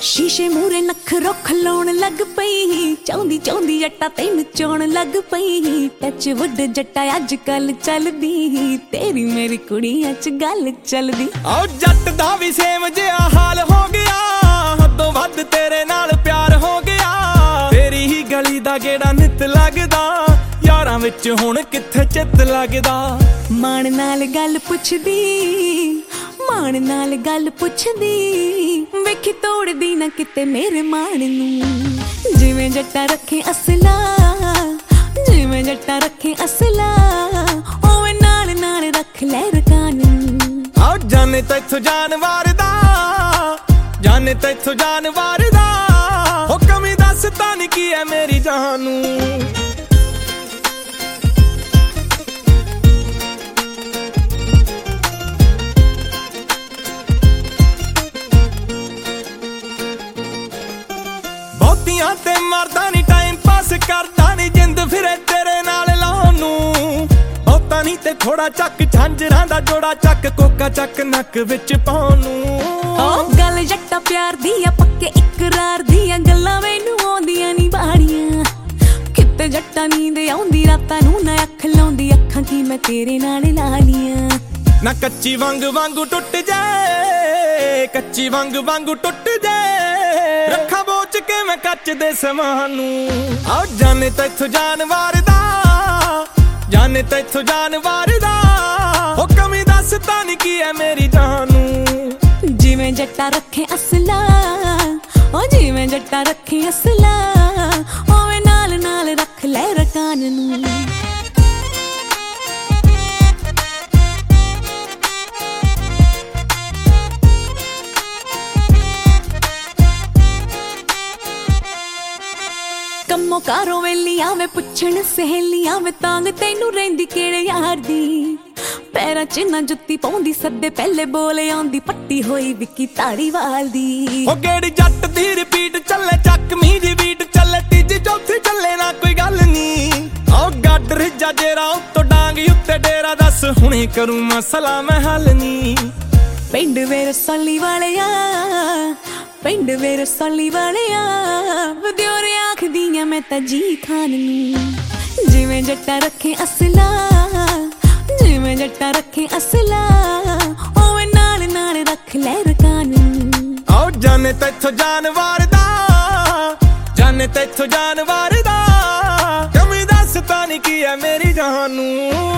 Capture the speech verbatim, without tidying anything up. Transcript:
शीशे मूरे नखरो खलोण लग पई, चाहुंदी चाहुंदी जट्टा तैनूं चोण लग पई। टच वुड जट्टा अज कल चलदी, तेरी मेरी कुड़ियां च गल चलदी। ओ जट दा भी सेम जिहा हाल हो गया, हदों वध तेरे नाल प्यार हो गया। तेरी ही गली दा गेड़ा नित लगदा, यारां विच हुण कित्थे चित लगदा। मान नाल गल पुछदी, मान नाल गल पुछदी, वेखी तोड़दी ना किते मेरे मान नूं। जिवें जट्टा रखे असला, जिवें जट्टा रखे असला, ओवें नाल नाल रख ले रकान नूं। आओ जाने तैथों जानवर दा, जाने तैथों जानवर दा, हो कमी दस तां की है मेरी जान नूं। बहुतियां ते मरदा नी टाइम पास करदा नी, जिंद फिरे तेरे नाल लाउण नूं। बहुता नी ते थोड़ा चक झांजरां दा जोड़ा चक, कोका चक नक विच पाउण नूं। ओ गल जट्टा प्यार दी आ, पक्के इकरार दी आ, गल्लां मैनूं आउंदियां नी बाड़ियां। किते जट्टा नींद आउंदी रातां नूं ना अख लाउंदी, अखां की मैं तेरे नाल ला लियां। ना कच्ची वांग वांगू टुट जाए, कच्ची वांग वांगू टुट जाए, रखा बोच के मैं कच दे समान नूं। आओ जाने तैथों जानवर दा, जाने तैथों जानवर दा, हो कमी दस तां की है मेरी जान नूं। जिवें जट्टा रखे असला, ओ जिवें जट्टा रखे असला, ओवें नाल नाल रख ले रकान नूं। कम्मों कारों वेलियां वे पुछण सहेलियां वे, तांग तैनूं रहिंदी किहड़े यार दी। पैरां च ना जुत्ती पाउंदी, सद्दे पहले बोले आउंदी, पट्टी होई विक्की धारीवाल दी। ओ गेड़ी जट दी रिपीट चले, चक मीदी बीट चले, तीजी चौथी चले ना कोई गल नी। ओ गड्ड रिजा जेरा उत्तों डांग उत्ते डेरा, दस हुणे करूं मसला मैं हल नी। पिंड वे रसौली वालिया, पिंड वे रसौली वालिया, वद्योरे आखदियां मैं तां जी खान नूं। जिवें जट्टा रखे असला, जिवें जट्टा रखे असला, ओवें नाल नाल रख ले रकान नूं। आओ जाने तैथों जानवर दा, जाने तैथों जानवर दा, कमी दस तां की है मेरी जान नूं।